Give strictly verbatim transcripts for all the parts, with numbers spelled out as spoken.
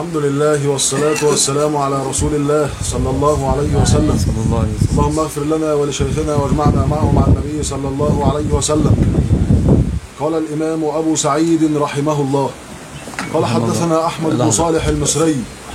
الحمد لله والصلاة والسلام على رسول الله صلى الله عليه وسلم. اللهم اغفر لنا ولشيخنا واجمعنا معه مع النبي صلى الله عليه وسلم. قال الإمام أبو سعيد رحمه الله قال حدثنا أحمد بن صالح المصري.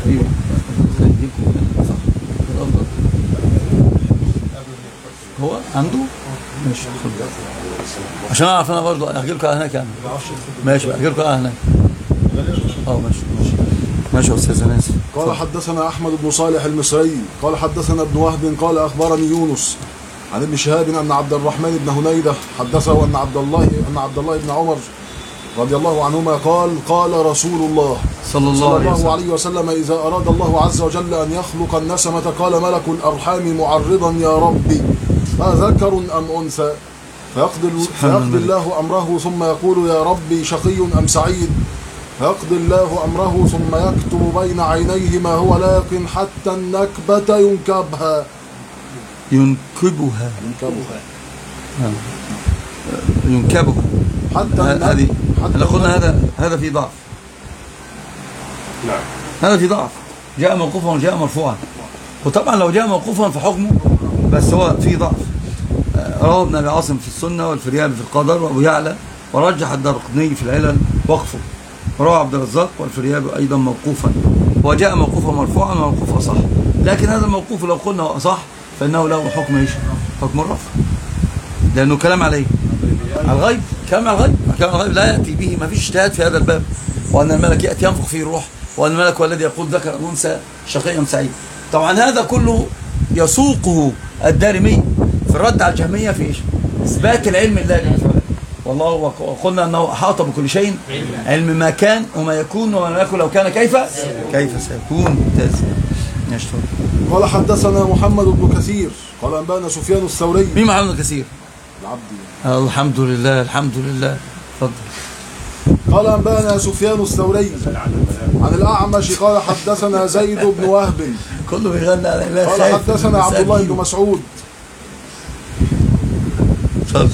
هو عنده ماشي عشان اعرف انا برضه احكي لكم هناك يعني. ماشي احكي لكم هناك. اه ماشي ماشي ماشي يا استاذ ناس. قال حدثنا احمد بن صالح المصري قال حدثنا ابن وهب قال اخبرني يونس عن ابن شهاب ان عبد الرحمن بن هنيدة حدثه ان عبد الله ان عبد الله بن عمر رضي الله عنهما قال قال رسول الله صلى الله, صلى الله عليه وسلم إذا أراد الله عز وجل أن يخلق النسمة قال ملك الأرحام معرضا يا ربي أذكر أم أنثى فيقضي, فيقضي الله أمره ثم يقول يا ربي شقي أم سعيد فيقضي الله أمره ثم يكتب بين عينيه ما هو لاق حتى النكبة ينكبها ينكبها ينكبها ينكبها حتى هذه احنا قلنا هذا هذا في ضعف. نعم هذا في ضعف. جاء موقوفا وجاء مرفوعا، وطبعا لو جاء موقوفا فحكمه بس هو في ضعف. رواه ابن ابي عاصم في السنه والفريابي في القدر وابو يعلى ورجح الدارقطني في العلل وقفه. رواه عبد الرزاق والفريابي ايضا موقوفا، وجاء موقوفا مرفوعا وموقوفا صح. لكن هذا الموقوف لو قلنا هو صح فانه له حكم ايش؟ حكم الرفع، لانه كلام عليه على الغيب. كلام على الغيب، كلام على الغيب لا ياتي به، ما فيش اجتهاد في هذا الباب. وان الملك ياتي ينفخ فيه الروح، وان الملك هو الذي يقول ذكر انثى شقي ام سعيد. طبعا هذا كله يسوقه الدارمي في الرد على الجهميه في ايش؟ اثبات العلم لله جل وعلا. والله وقلنا انه احاط بكل شيء علم ما كان وما يكون وما لم يكن لو كان كيف كيف سيكون. ممتاز. نشكر. قال حدثنا محمد بن كثير قال انبانا سفيان الثوري. مين محمد بن كثير؟ العبدي. الحمد لله الحمد لله. اتفضل. قال انبانا سفيان الثوري عن الاعمش قال حدثنا زيد بن وهب كله بيغنى على الله. قال حدثنا عبد الله بن مسعود. اتفضل.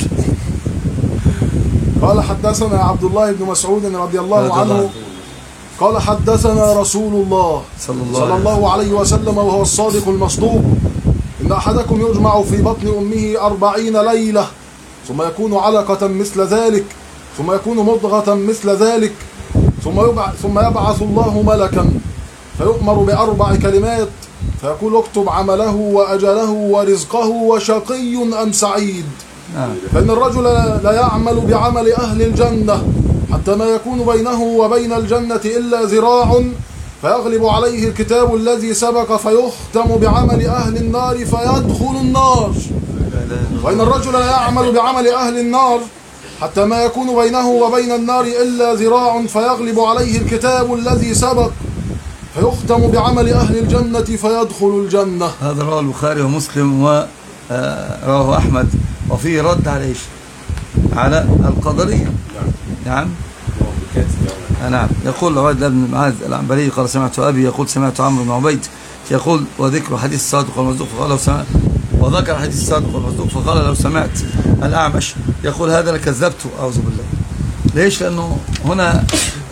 قال حدثنا عبد الله بن مسعود رضي الله عنه قال حدثنا رسول الله صلى الله, صلى الله عليه وسلم وهو الصادق المصدوق إن أحدكم يجمع في بطن أمه أربعين ليلة ثم يكون علقة مثل ذلك ثم يكون مضغة مثل ذلك ثم يبعث, ثم يبعث الله ملكا فيؤمر بأربع كلمات فيقول اكتب عمله وأجله ورزقه وشقي أم سعيد. فإن الرجل لا يعمل بعمل أهل الجنة حتى ما يكون بينه وبين الجنة إلا ذراع فيغلب عليه الكتاب الذي سبق فيختم بعمل أهل النار فيدخل النار. وإن الرجل لا يعمل بعمل أهل النار حتى ما يكون بينه وبين النار إلا ذراع فيغلب عليه الكتاب الذي سبق فيختم بعمل أهل الجنة فيدخل الجنة. هذا رواه البخاري ومسلم ورواه أحمد، وفيه رد على ايش؟ على القدرية. نعم نعم. يقول عبيد بن معاذ العنبري قال سمعت أبي يقول سمعت عمرو بن عبيد يقول وذكر حديث الصادق والمصدوق فقال لو سمعت وذكر حديث الصادق والمصدوق فقال لو سمعت الأعمش يقول هذا لكذبته. أعوذ بالله. ليش؟ لأنه هنا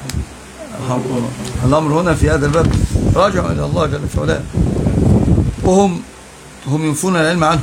الأمر هنا في هذا الباب راجع إلى الله جل في علاه، وهم هم ينفون العلم عنه.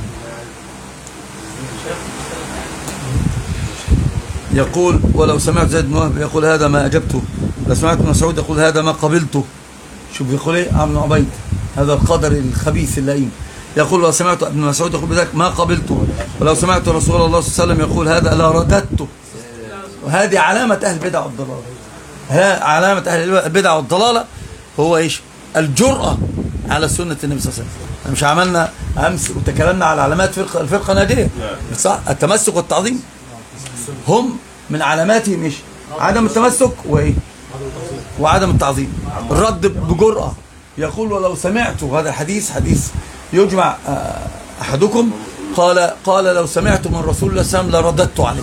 يقول ولو سمعت زيد بن وهب يقول هذا ما أجبته، لو سمعت ابن مسعود يقول هذا ما قبلته. شوف يقول ايه عمرو بن عبيد هذا القدر الخبيث اللئيم. يقول لو سمعت ابن مسعود يقول بذلك ما قبلته، ولو سمعت رسول الله صلى الله عليه وسلم يقول هذا لا رددته. وهذه علامة أهل البدع والضلالة. ها علامة أهل البدع والضلالة هو ايش؟ الجرأة على سنة النبي صلى الله عليه وسلم. مش عملنا أمس وتكلمنا على علامات فرقة الفرقة ناجية صح؟ التمسك والتعظيم هم من علاماتهم ايش؟ عدم التمسك وايه؟ وعدم التعظيم. الرد بجرأة. يقول ولو سمعت هذا الحديث حديث يجمع احدكم قال قال لو سمعت من رسول الله صلى الله عليه وسلم لرددت عليه.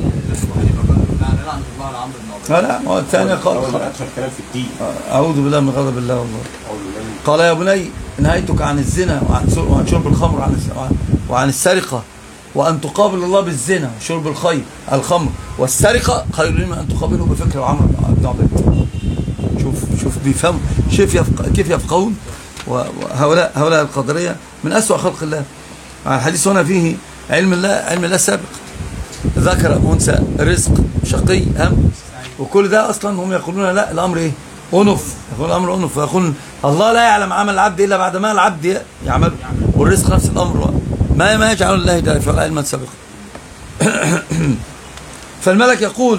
لا لا هو الثاني قال اعوذ بالله من غضب الله والله. قال يا بني نهيتك عن الزنا وعن شرب الخمر وعن وعن السرقة وأن تقابل الله بالزنا شرب الخير الخمر والسرقة خير من أن تقابله بفكر وعمل بن عبيد. شوف شوف بيفهموا كيف يفق... كيف يفقهون. وهؤلاء هؤلاء القدرية من أسوأ خلق الله. الحديث هنا فيه علم الله، علم الله سابق، ذكر أنثى، رزق، شقي، أم، وكل ده أصلا هم يقولون لا الأمر إيه؟ أنف، يقول الأمر أنف، ويقول الله لا يعلم عمل العبد إلا بعد ما العبد يعمل، والرزق نفس الأمر، ما ما يجعل الله جل في علاه علما سابقا. فالملك يقول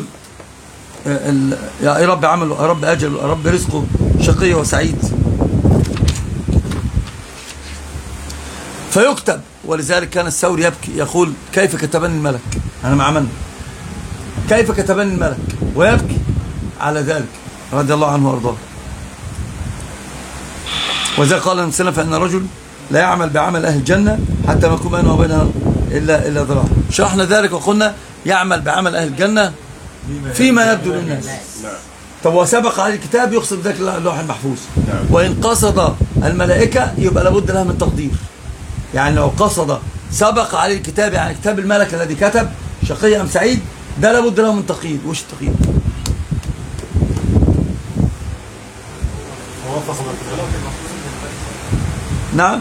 يا رب عمله، يا رب أجله، يا رب رزقه، شقي وسعيد، فيكتب. ولذلك كان الثوري يبكي يقول كيف كتبني الملك، أنا ما عملنا، كيف كتبني الملك، ويبكي على ذلك رضي الله عنه وارضاه. وذا قال النبي صلى الله عليه وسلم فإن رجل لا يعمل بعمل أهل الجنة حتى ما يكون بينه وبينها إلا إلا ذراع. شرحنا ذلك وقلنا يعمل بعمل أهل الجنة فيما يبدو للناس. طب وسبق على الكتاب يقصد ذلك اللوح المحفوظ. وإن قصد الملائكة يبقى لابد لها من تقدير. يعني لو قصد سبق عليه الكتاب، يعني كتاب الملك الذي كتب شقي أم سعيد، ده لابد له من تقييد. وش التقييد؟ نعم،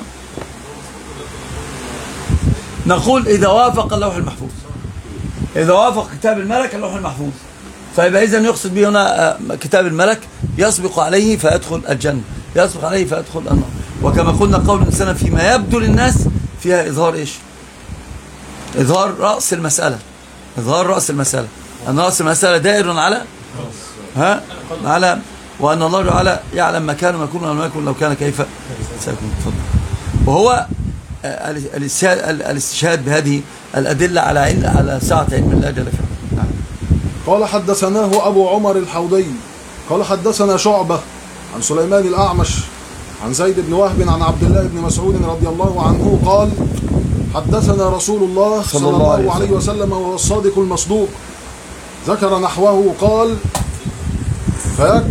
نقول إذا وافق اللوح المحفوظ، إذا وافق كتاب الملك اللوح المحفوظ، فيبقى إذن يقصد به هنا كتاب الملك يسبق عليه فيدخل الجنة، يسبق عليه فيدخل النار. وكما قلنا قول الإنسان فيما يبدو للناس فيها إظهار إيش؟ إظهار رأس المسألة، إظهار رأس المسألة، أن رأس المسألة دائر على ها على وأن الله تعالى يعلم ما كان وما يكون وما يكون لو كان كيف سيكون. تفضل. وهو الاستشهاد بهذه الأدلة على على سعة علم الله جل وعلا. نعم. قال حدثناه أبو عمر الحوضي قال حدثنا شعبة عن سليمان الأعمش عن زيد بن وهب عن عبد الله بن مسعود رضي الله عنه قال حدثنا رسول الله صلى الله عليه وسلم وهو الصادق المصدوق، ذكر نحوه قال فيك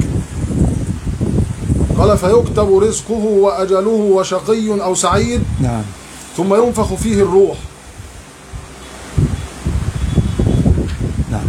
قال فيكتب رزقه وأجله وشقي أو سعيد. نعم. ثم ينفخ فيه الروح. نعم.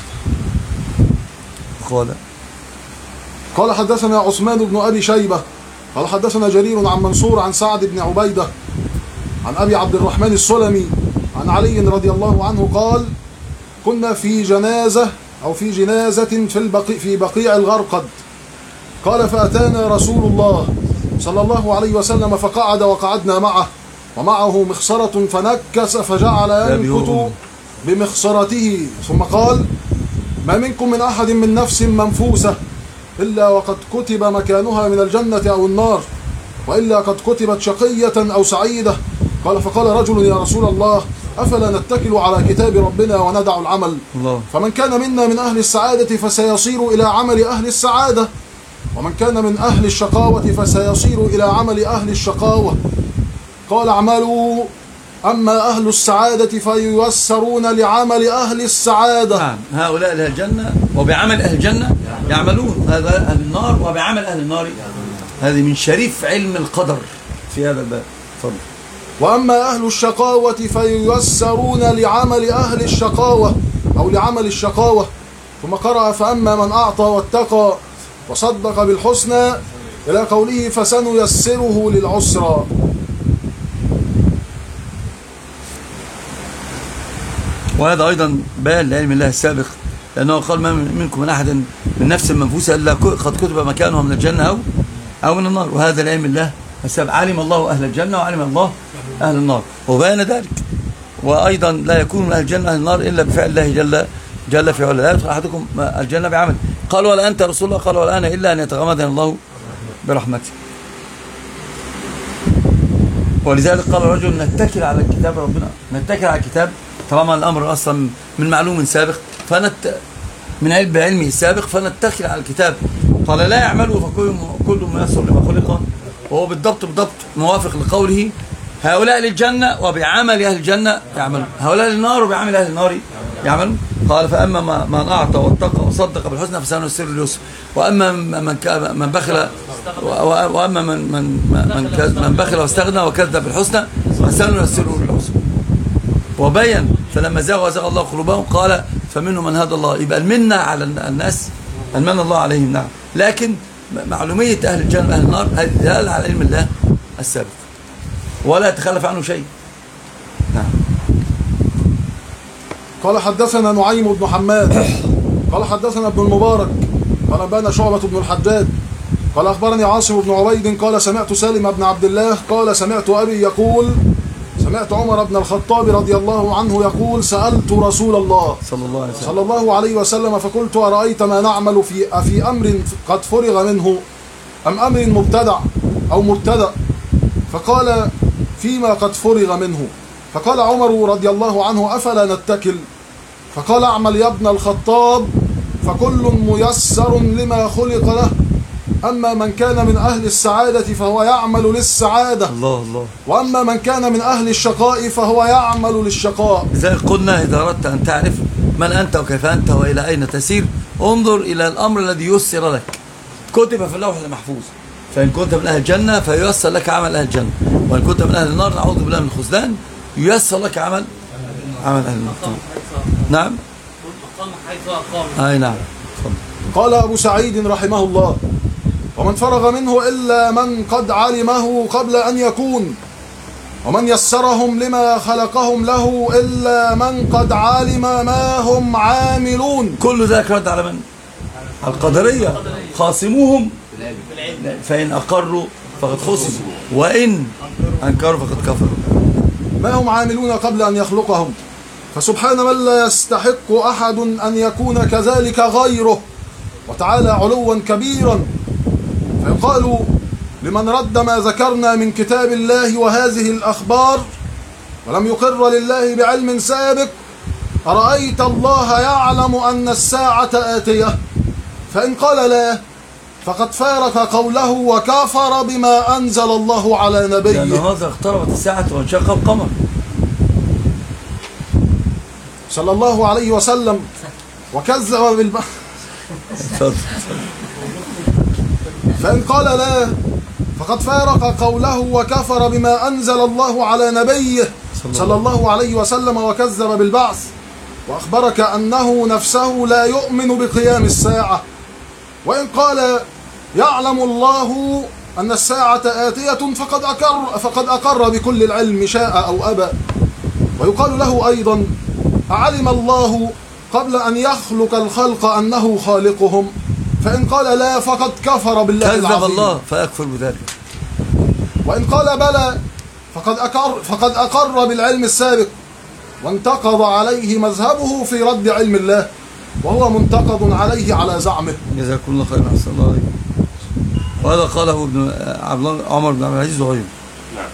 قال قال حدثنا عثمان بن أبي شيبة قال حدثنا جرير عن منصور عن سعد بن عبيدة عن أبي عبد الرحمن السلمي عن علي رضي الله عنه قال كنا في جنازة أو في جنازة في البقيع في بقيع الغرقد، قال فأتانا رسول الله صلى الله عليه وسلم فقعد وقعدنا معه ومعه مخصرة فنكس فجعل ينكت بمخصرته، ثم قال ما منكم من أحد من نفس منفوسة إلا وقد كتب مكانها من الجنة أو النار، وإلا قد كتبت شقية أو سعيدة. قال فقال رجل يا رسول الله أفلا نتكل على كتاب ربنا وندع العمل؟ الله. فمن كان منا من أهل السعادة فسيصير إلى عمل أهل السعادة، ومن كان من أهل الشقاوة فسيصير إلى عمل أهل الشقاوة. قال اعملوا أما أهل السعادة فييسرون لعمل أهل السعادة. نعم. هؤلاء أهل الجنة وبعمل أهل الجنة يعملون، هذا أهل النار وبعمل أهل النار. هذه من شريف علم القدر في هذا الباب. تفضل. وأما أهل الشقاوة فييسرون لعمل أهل الشقاوة أو لعمل الشقاوة. ثم قرأ فأما من أعطى واتقى وصدق بالحسنى إلى قوله فسنيسره للعسرى. وهذا أيضا بيان لعلم الله السابق، لأنه قال ما منكم من أحد من نفس منفوسة إلا قد كتب مكانه من الجنة أو أو من النار. وهذا لعلم الله السابق، علم الله أهل الجنة وعلم الله أهل النار وبيان ذلك. وأيضا لا يكون من أهل الجنة أهل النار إلا بفعل الله جل جل في علاه. لا يدخل أحدكم الجنة بعمل. قال ولا أنت رسول الله؟ قال ولا أنا إلا أن يتغمدني الله برحمته. ولذلك قال الرجل نتكل على الكتاب ربنا، نتكل على الكتاب طالما الأمر أصلا من معلوم سابق فنت من علم علمه السابق فنتكل على الكتاب. قال لا يعملوا فكل كل ميسر لما خلق، وهو بالضبط بالضبط موافق لقوله هؤلاء للجنة وبعمل أهل الجنة يعملون، هؤلاء للنار وبعمل أهل النار يعملون. قال فأما من أعطى واتقى وصدق بالحسنى فسنيسره لليسر، وأما من من بخل وأما من من من من بخل واستغنى وكذب بالحسنى فسنيسره للعسر. وبين فلما زاغوا وزاغ الله قلوبهم قال فمنهم من هدى الله. يبقى المنة على الناس المن الله عليهم. نعم. لكن معلومية أهل الجنة وأهل النار هذه دلالة على علم الله السابق ولا يتخلف عنه شيء. نعم. قال حدثنا نعيم بن حماد قال حدثنا ابن المبارك قال أنبانا شعبة بن الحجاج قال أخبرني عاصم بن عبيد قال سمعت سالم بن عبد الله قال سمعت أبي يقول سمعت عمر بن الخطاب رضي الله عنه يقول سألت رسول الله صلى الله عليه وسلم صلى الله عليه وسلم فقلت أرأيت ما نعمل في أفي أمر قد فرغ منه أم أمر مبتدع أو مرتدع؟ فقال فيما قد فرغ منه. فقال عمر رضي الله عنه أفلا نتكل؟ فقال اعمل يا ابن الخطاب فكل ميسر لما خلق له، أما من كان من أهل السعادة فهو يعمل للسعادة، الله الله، وأما من كان من أهل الشقاء فهو يعمل للشقاء. لذلك قلنا إذا أردت أن تعرف من أنت وكيف أنت وإلى أين تسير انظر إلى الأمر الذي يسر لك، كتب في اللوح المحفوظ، فإن كنت من أهل الجنة فييسر لك عمل أهل الجنة، وإن كنت من أهل النار نعوذ بالله من الخذلان ييسر لك عمل عمل أهل النار. نعم أي نعم. قال أبو سعيد رحمه الله ومن فرغ منه إلا من قد علمه قبل أن يكون، ومن يسرهم لما خلقهم له إلا من قد علم ما هم عاملون. كل ذلك رد على من؟ القدرية، خاصموهم فإن أقروا فقد خصموا وإن أنكروا فقد كفروا. ما هم عاملون قبل أن يخلقهم، فسبحان من لا يستحق أحد أن يكون كذلك غيره، وتعالى علوا كبيرا. فيقال لمن رد ما ذكرنا من كتاب الله وهذه الأخبار ولم يقر لله بعلم سابق: أرأيت الله يعلم أن الساعة آتية؟ فإن قال لا فقد فارق قوله وكفر بما أنزل الله على نبيه. لأن هذا اقتربت الساعة وانشق القمر صلى الله عليه وسلم وكذب بالبحث. فإن قال لا فقد فارق قوله وكفر بما أنزل الله على نبيه صلى الله عليه وسلم وكذب بالبعث، وأخبرك أنه نفسه لا يؤمن بقيام الساعة. وإن قال يعلم الله أن الساعة آتية فقد أقر, فقد أقر بكل العلم شاء أو أبى. ويقال له أيضا: أعلم الله قبل أن يخلق الخلق أنه خالقهم؟ فإن قال لا فقد كفر بالله العظيم، كذب الله فيكفر بذلك. وإن قال بلى فقد أقر, فقد أقر بالعلم السابق، وانتقض عليه مذهبه في رد علم الله، وهو منتقض عليه على زعمه. جزاكم الله خيرا، أحسن الله عليكم. وهذا قاله ابن عمر بن عبد العزيز وغيره. نعم.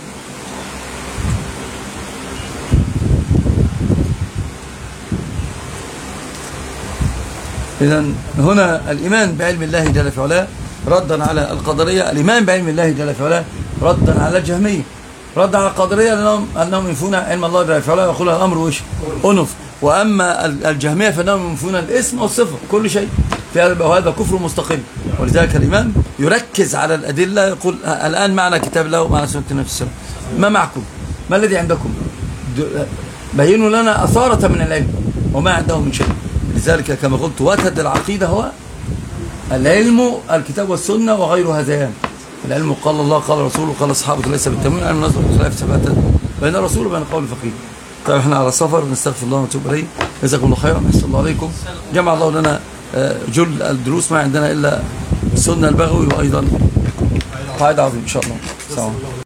إذن هنا الإيمان بعلم الله جل في علاه ردا على القدرية، الإيمان بعلم الله جل في علاه ردا على الجهمية، ردا على القدرية لأنهم أنهم ينفون علم الله جل في علاه ويقول الأمر وش أنف. وأما الجهمية فإنهم ينفون الاسم والصفة كل شيء، وهذا كفر مستقل. ولذلك الإمام يركز على الأدلة، يقول الآن معنا كتاب الله ومعنا سنة النبي صلى الله عليه وسلم، ما معكم؟ ما الذي عندكم؟ بينوا لنا أثارة من العلم وما عندهم من شيء. لذلك كما قلت وتد العقيدة هو العلم الكتاب والسنة وغير هذيان. العلم قال الله قال رسوله قال الصحابة ليس بالتموين، علم نظر خلاف ثباتا بين الرسول وبين قول الفقيه. طيب احنا على سفر نستغفر الله ونتوب اليه. جزاكم الله خيرا، احسن الله عليكم. جمع الله لنا جل الدروس، ما عندنا الا السنة البغوي وايضا قاعدة عظيمة ان شاء الله.